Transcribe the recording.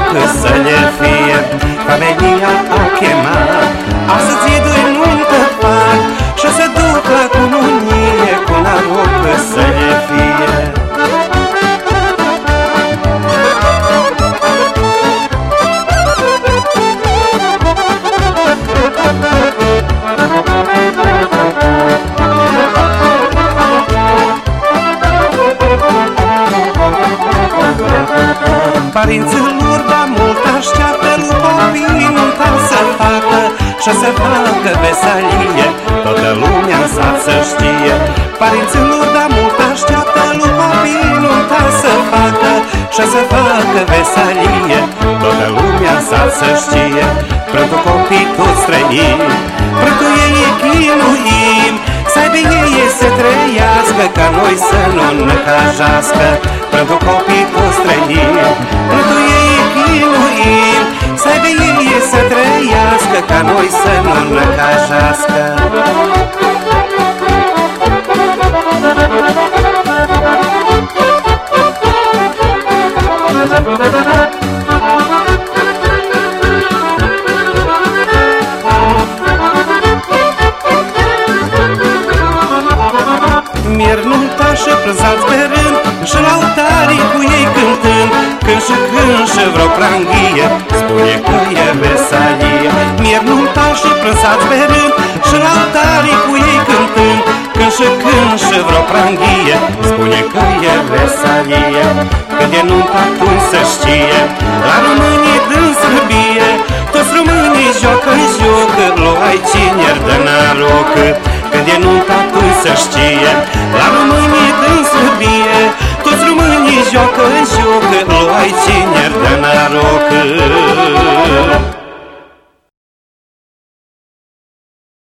noroc să le fie. Familia a chemat, astăzi e de nuntă fac, și să duc la comunie, cu noroc să le fie. Părinților, dar mult așteaptă lui copii nunta să facă și să facă veselie, toată lumea în sat să știe. Părinților, dar mult așteaptă lui copii nunta să facă și să facă veselie, toată lumea în sat să știe. Pentru copii toți trăim, pentru ei chinuim, să aibă ei să trăiască, ca noi să nu necăjească. Pentru copii toți trăim, pentru ei chinuim, să aibă ei să trăiască, ca noi să nu necăjească. Mier nunta și prânzați pe rând, și la altarii cu ei cântând, când și când și vreo pranghie spune că e veselie. Mier nunta și prânzați pe rând, și la altarii cu ei cântând, când și vreo pranghie spune că e veselie. Când e nunta atunci să știe, la românii din sărbie, toți românii joacă-n joc, luai cineri de noroc. Când e nunta atunci să știe, la românii din sărbie, toți românii joacă-n joc, luai cineri de noroc.